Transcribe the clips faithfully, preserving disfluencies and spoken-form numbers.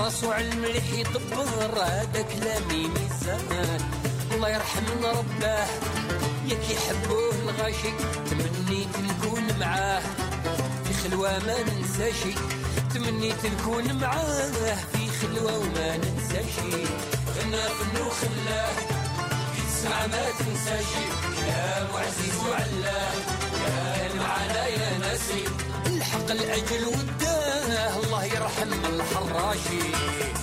راسو على الملح يطبر هذا كلامي ميزان الله يرحمنا رباه ياك يحبوه الغاشي تمنيت نكون معاه في خلوة ما ننساشي تمنيت نكون معاه في خلوة وما ننساشي غنى فنو خلاه يسمع ما تنساشي كلام عزيز وعلاه كان معنا يا ناسي الحق الأجل وداه الله يرحم الحراشي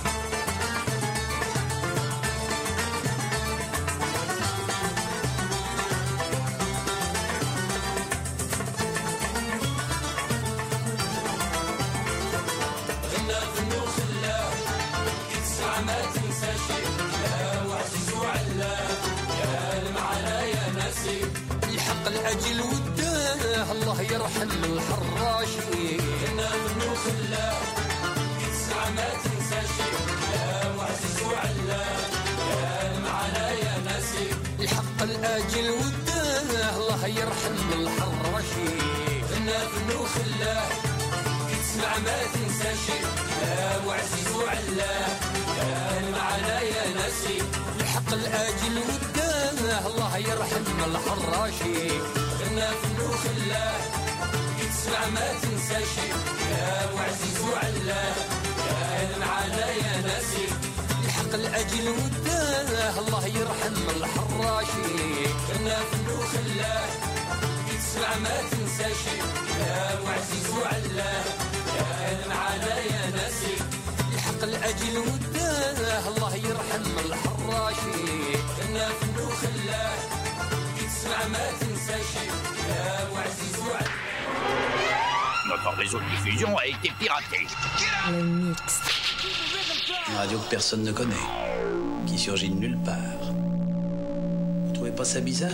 غنى فنو خلاه يسمع ما تنساشي كلام عزيز وعلاه كان معنا يا ناسي الحق الأجل وداه الله يرحم الحراشي غنى منو خلاه يسمع ما تنساشي كلام عزيز وعلاه كان معنا يا ناسي الحق الأجل وداه الله يرحم الحراشي غنى منو خلاه يسمع ما تنساشي كلام عزيز وعلاه كان معنا يا ناسي الحق الأجل وداه الله يرحم الحراشي غنى فنو خلاه يسمع ما تنساشي كلام عزيز وعلاه كان معنا يا ناسي الحق الأجل وداه الله يرحم الحراشي غنى فنو خلاه يسمع ما تنساشي كلام عزيز وعلاه كان معنا يا ناسي الحق الأجل وداه الله يرحم الحراشي غنى فنو خلاه يسمع ما تنساشي كلام عزيز وعلاه. Notre réseau de diffusion a été piraté. Le mix. Une radio que personne ne connaît, qui surgit de nulle part. Vous trouvez pas ça bizarre ?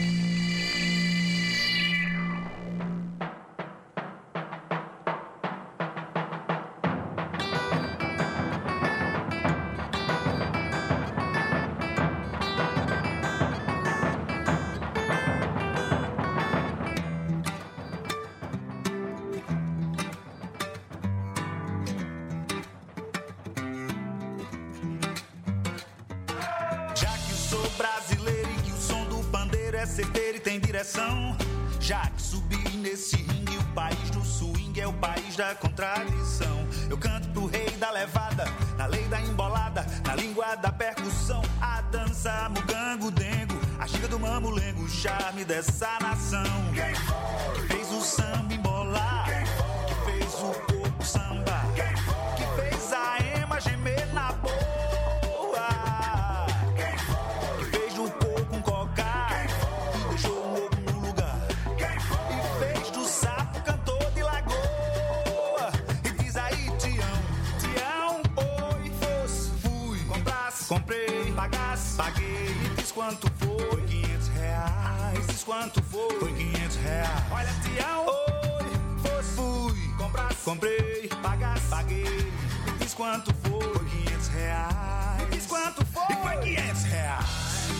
Já que subi nesse ringue, o país do swing é o país da contradição. Eu canto pro rei da levada, na lei da embolada, na língua da percussão. A dança, mugango, dengo, a ginga do mamulengo, o charme dessa nação. Quem foi? Que fez o samba embolar, quem foi? Que fez o corpo samba, quem foi? Que fez a ema gemer na boa, quem foi? Que fez o corpo um cocar, quem foi? Que deixou o ovo no lugar, quem foi? E fez do sapo cantor de lagoa. E diz aí, Tião, Tião, oi, fosse, fui, comprasse, comprei, pagasse, paguei. E diz quanto foi, quinhentos reais. Diz quanto foi, foi quinhentos reais. Olha, Tião, oi, fosse, fui, comprasse, comprei, pagasse, paguei. E diz quanto foi, foi quinhentos reais. E diz quanto foi, e foi quinhentos reais.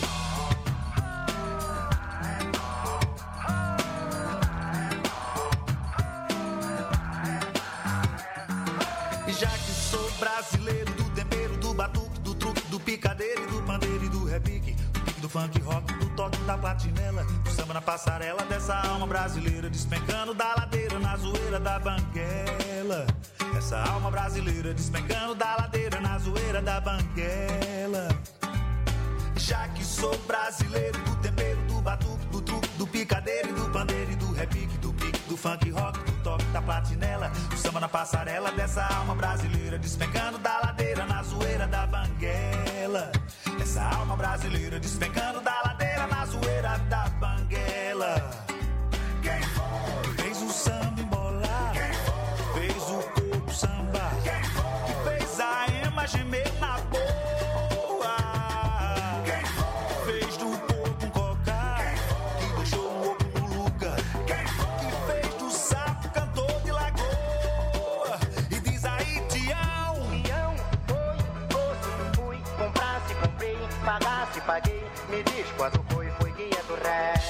E já que sou brasileiro, do tempero, do batuque, do truque, do picadeiro, do pandeiro e do repique, do pique, do funk rock, do toque da platinela, do samba na passarela, dessa alma brasileira despencando da ladeira na zoeira da banguela. Essa alma brasileira despencando da ladeira na zoeira da banguela. Já que sou brasileiro, do tempero, do batuque, do truque, do picadeiro, do pandeiro e do repique, do pique, do funk rock, do toque da platinela, do samba na passarela, dessa alma brasileira despencando da ladeira na zoeira da banguela. Essa alma brasileira despencando da ladeira na zoeira da banguela. Quem foi? Que fez o samba embolar, quem foi? Fez o corpo samba, quem foi? Que fez a ema gemer na boa, quem foi? Fez do corpo um cocar, quem foi? Que deixou o ovo no lugar, quem foi? Que fez do sapo cantor de lagoa. E diz aí, Tião, Tião, foi, fosse, fui, comprasse, comprei, pagasse, paguei. Me diz quanto foi, foi quinhentos reais.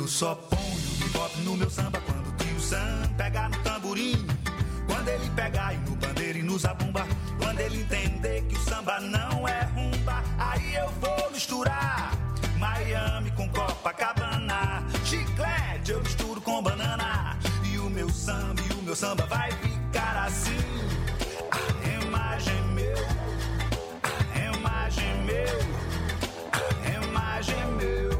só ponho hip-hop no meu samba quando o tio Sam pegar no tamborim. Quando ele pegar e no bandeira e no zabumba. Quando ele entender que o samba não é rumba. Aí eu vou misturar Miami com Copacabana. Chiclete eu misturo com banana. E o meu samba, e o meu samba vai ficar assim. A imagem é meu, a imagem é meu, a imagem é meu.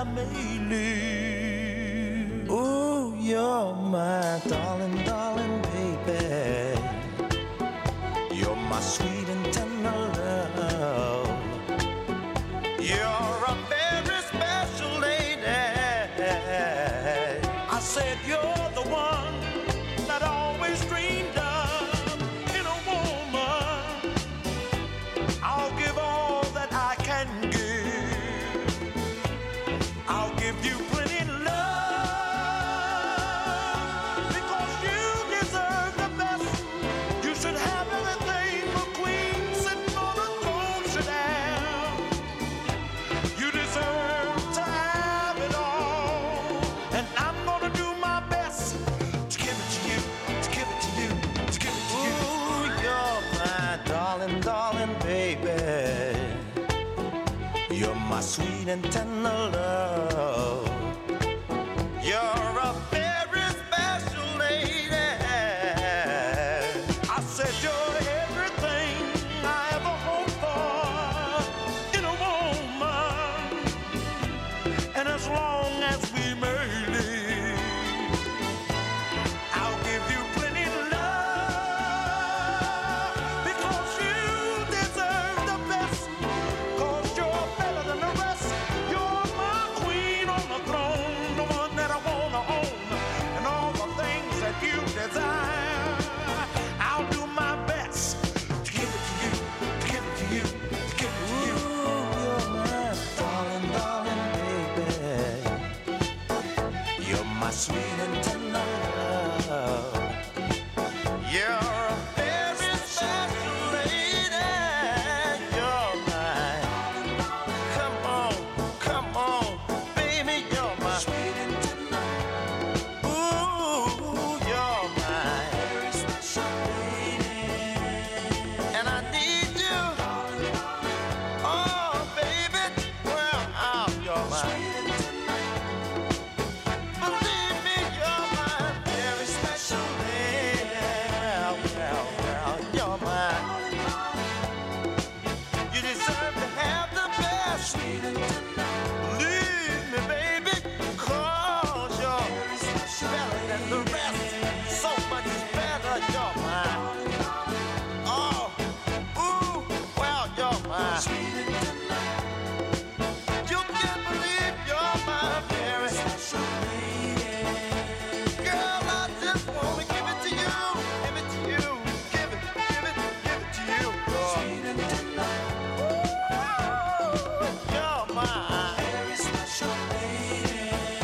I may live. Ooh, you're my darling, darling baby. You're my sweet and tender love. You're a very special lady. I said you're the one that I always dreamed of in a woman. I'll give all that I can give. I'll give you plenty of love because you deserve the best. You should have everything a queen sitting on a throne should have. You deserve to have it all, and I'm gonna do my best to give it to you, to give it to you, to give it to you. Ooh, you're my darling, darling baby. You're my sweet and tender love. You're a very special lady. I said you're everything I ever hoped for in a woman. And as long as we may live, I'll give you plenty of love because you deserve the best. Cause you're better than the rest. You're my queen on the throne, the one that I wanna own, and all the things that you desire. I'll do my best to give it to you, to give it to you, to give it to you. Ooh, you're my darling, darling baby. You're my sweet and tender love. You're a very special lady. You're mine. Come on, come on, baby, you're my sweet and tender. Ooh, you're mine. Very special lady. And I need you. Oh, baby, well, oh, you're mine. Believe me, you're my very special lady. Well, well, well, you're mine. You deserve to have the best. Believe me, baby, cause you're better than the rest. So much better, you're mine. Oh, ooh, well, you're mine. You can't believe you're my very special lady. Girl, I just wanna give it to you, give it to you, give it, give it, give it to you, girl. Ooh, you're my very special lady.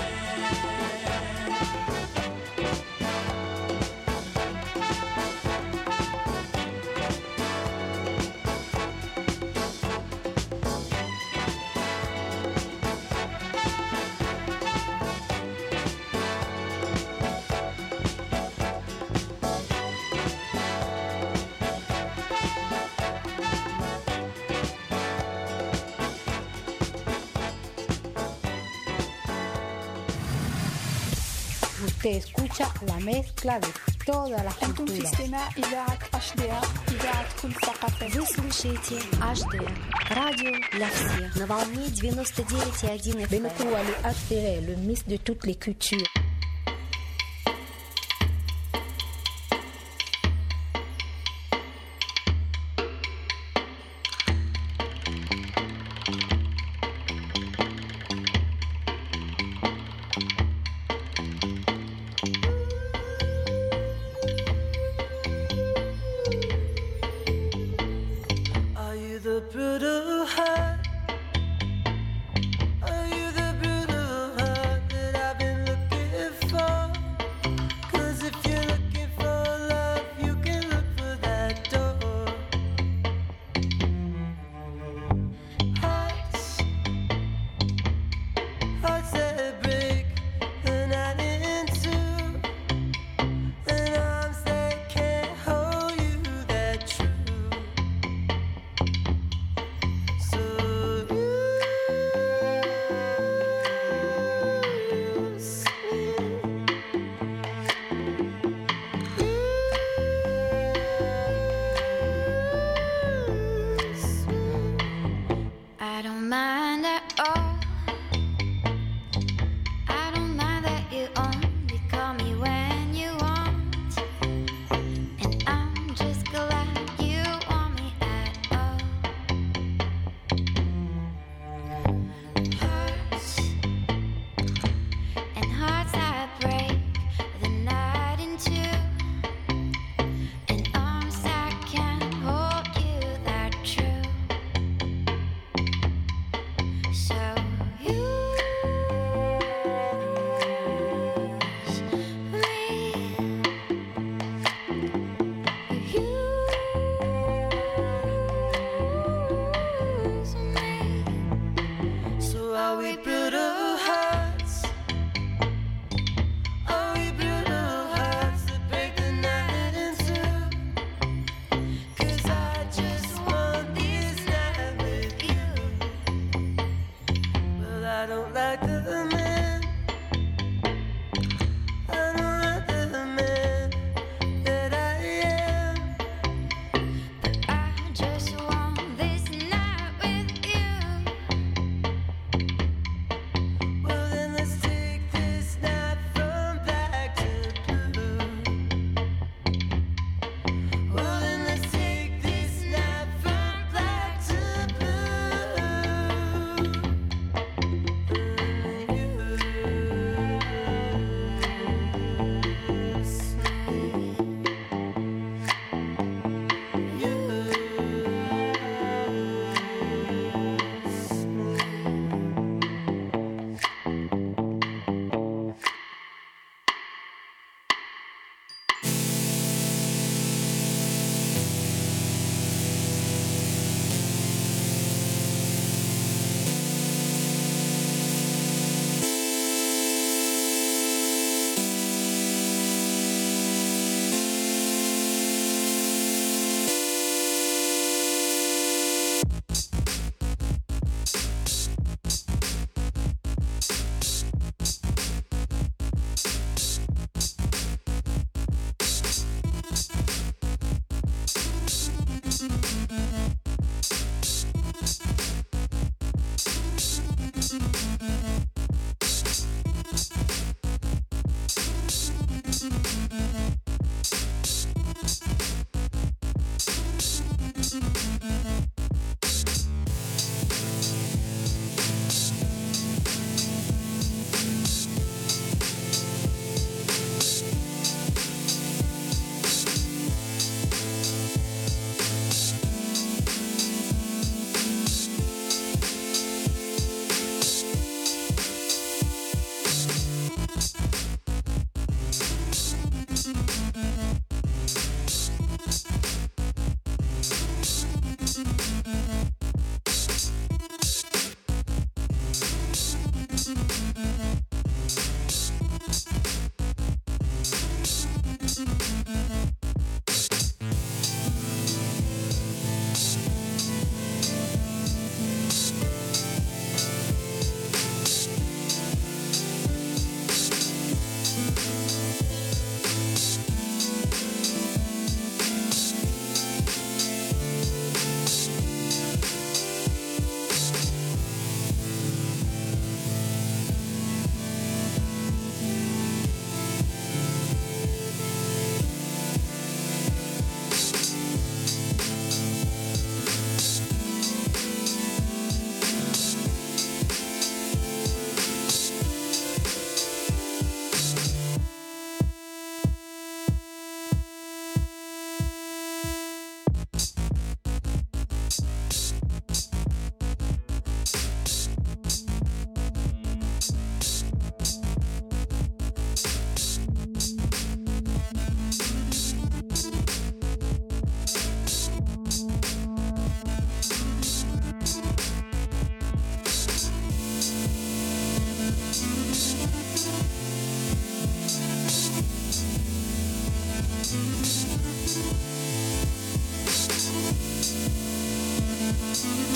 Usted escucha la mezcla de toda la أنتم في cultura. استماع إذاعة أش دي آر إذاعة كل ثقافة. Вы слушаете эйч ди ар, радио для всех, на волне девяносто девять и один эф эм. Benoît le Aspéré, le Miss de toutes les cultures. Are you the brutal heart? Are you the brutal heart that I've been looking for? 'Cause if you're looking for love, you can look for that door. Hearts, hearts that break the night in two, and arms that can't hold you that true.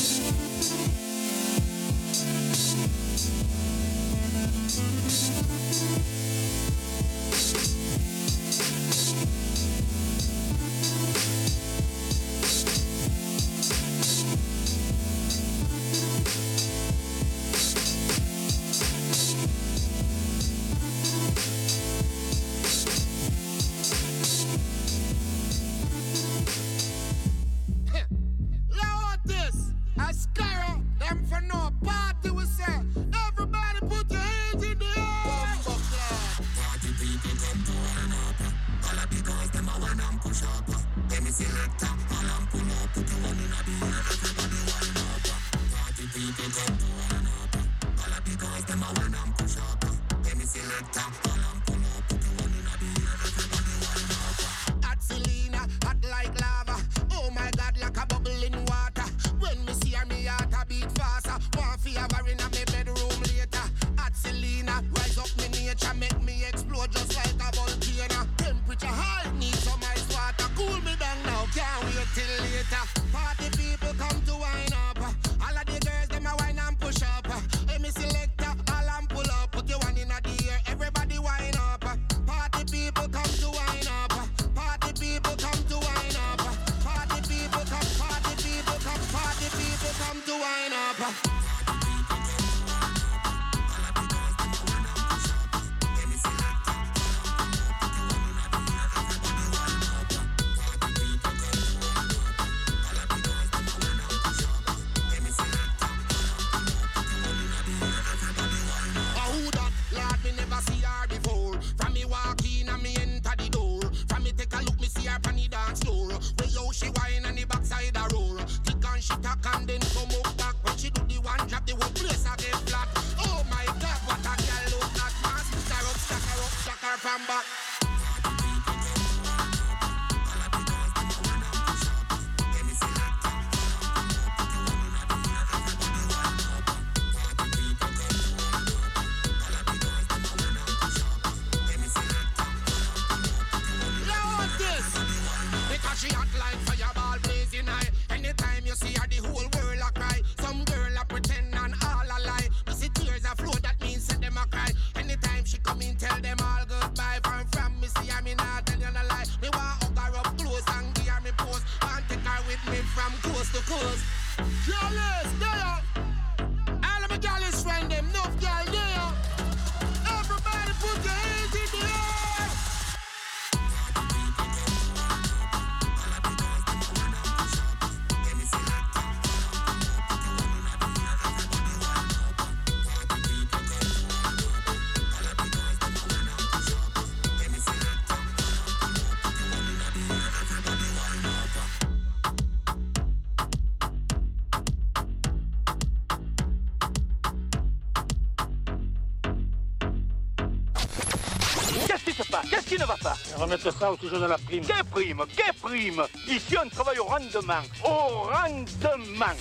Qu'est-ce qui ne va pas? Remettre ça au sujet de la prime. Quelle prime? Quelle prime? Ici, on travaille au rendement. Au rendement.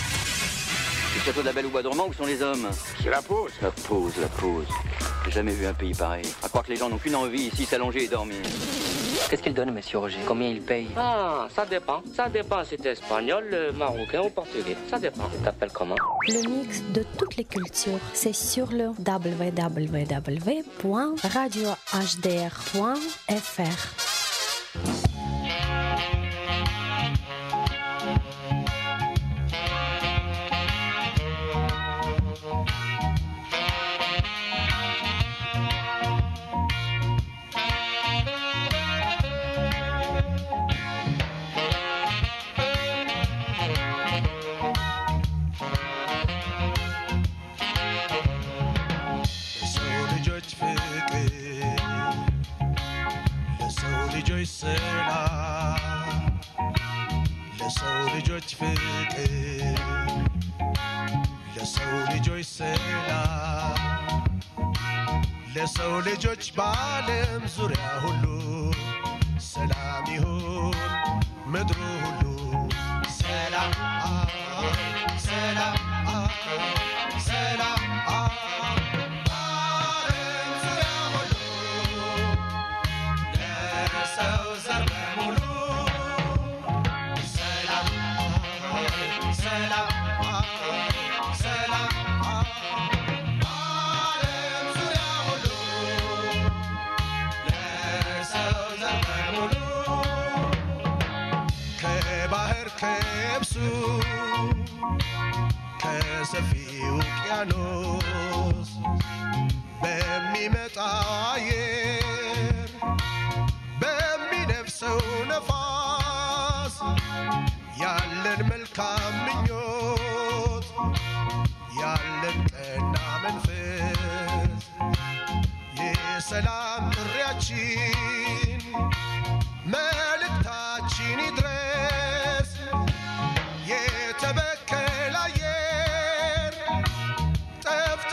Le château de la Belle au Bois dormant, où sont les hommes? C'est la pause. La pause, la pause. J'ai jamais vu un pays pareil. À croire que les gens n'ont qu'une envie ici, s'allonger et dormir. Qu'est-ce qu'il donne, monsieur Roger? Combien il paye? Ah, ça dépend. Ça dépend si t'es espagnol, marocain ou portugais. Ça dépend. Tu t'appelles comment? Le mix de toutes les cultures, c'est sur le w w w point radio h d r point f r. ለሰው ልጆች በዓለም ዙሪያ ሁሉ ሰላም ይሁን ምድሩ ሁሉ ሰላም ሰላም ሰላም በዓለም ዙሪያ ሁሉ ለሰው ዘር በሙሉ ሰላም ሰላም ከሰፊው ውቅያኖስ በሚመጣ አየር በሚነፍሰው ነፋስ ያለን መልካም ምኞት ያለን ቀና መንፈስ የሰላም ጥሪያችን መልእክታችን ይድረስ የተበከለ አየር ጠፍቶ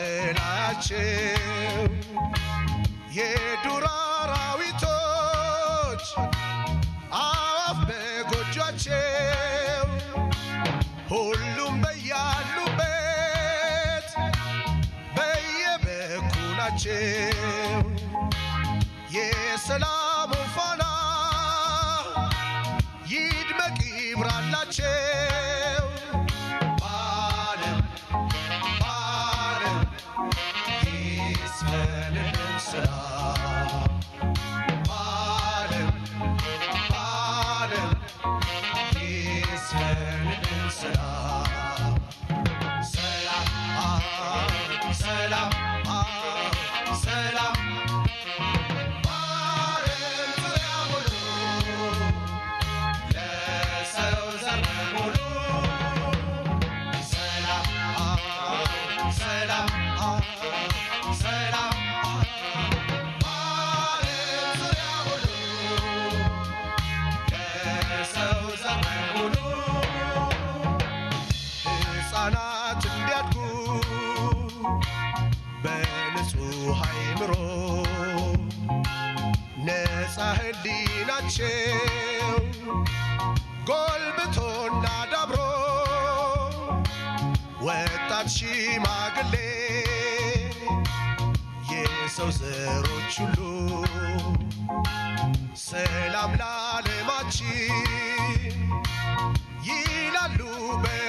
ከላያቸው የዱር አራዊቶች አዋፍ በጎጇቸው ሁሉም በያሉበት በየበኩላቸው የሰላሙ ፋና ይድመቅ ይብራላቸው በዓለም በዓለም ይስፈንልን ሰላም በዓለም በዓለም ይስፈንልን ሰላም ሰላም ሰላም ሰላም ሕፃናት እንዲያድጉ በንጹህ አእምሮ ነፃ ሕሊናቸው ጎልብቶና ዳብሮ ወጣት ሽማግሌ የሰው ዘሮች ሁሉ ሰላም ለዓለማችን ይላሉ በ